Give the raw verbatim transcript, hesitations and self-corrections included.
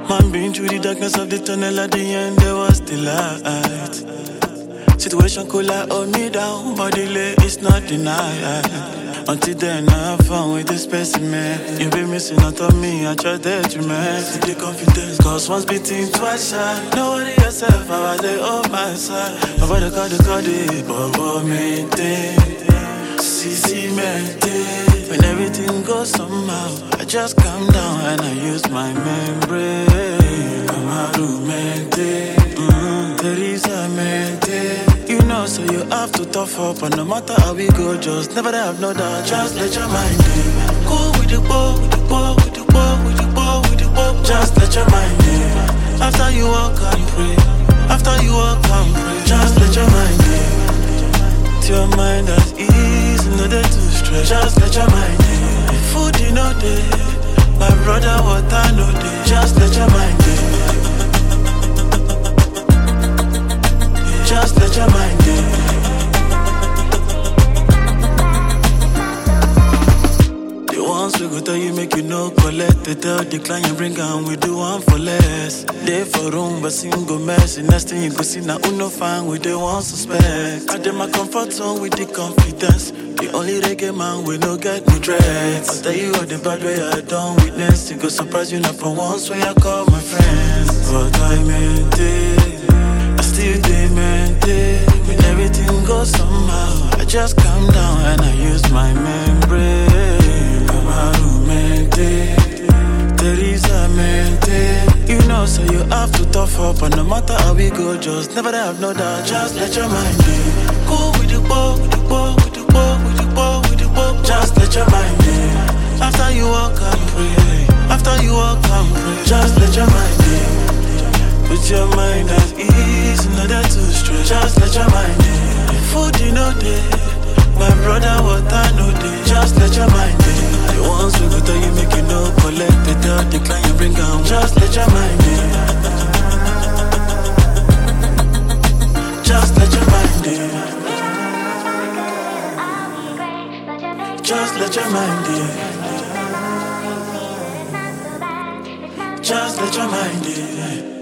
Man, been through the darkness of the tunnel, at the end there was the light. Situation could like hold me down, but delay is not denied. Until then, I have fun with this specimen. You be missing out on me, I try that you man. See the confidence, cause once beating, twice shy. Nobody yourself, I was there on my side. Nobody call the call the Bobo maintain. C C maintain. When everything goes somehow, I just calm down and I use my membrane. I'm a romantic, mm, Teresa maintain. You know, so you have to tough up, and no matter how we go, just never have no doubt. Just let your mind in. Go with the ball, with the ball, with the ball, with the ball, with the ball. Just let your mind in. After you walk and pray, after you walk and pray, just let your mind in. To your mind as ease, no day to stress. Just let your mind in. Food you know day, my brother water no day. Just let your mind in. Just let your mind in. The ones we go tell you make you no collect. They tell the client bring and we do one for less. They for room but single mess. The next thing you go see now uno fine with the one suspect. I did my comfort zone with the confidence. The only reggae man we no get no dreads. I'll tell you all the bad way I don't witness. It go surprise you not for once when I call my friends. But I maintain, I still dey maintain. When everything goes somehow, I just calm down and I use my membrane. I'm a romantic, Teresa maintain. You know, so you have to tough up, and no matter how we go, just never have no doubt. Just let your mind in. Go with the ball, with the ball, with the ball, with the ball, with the ball. Just let your mind in. After you walk and pray, after you walk and pray, just let your mind in. Put your mind at ease, no that too stress. Just let your mind in. Food you know day, my brother water no day. Just let your mind in. The ones we go tell you make you no collect. They tell the client bring down. Just let your mind in. Just let your mind in. Just let your mind in. Just let your mind in.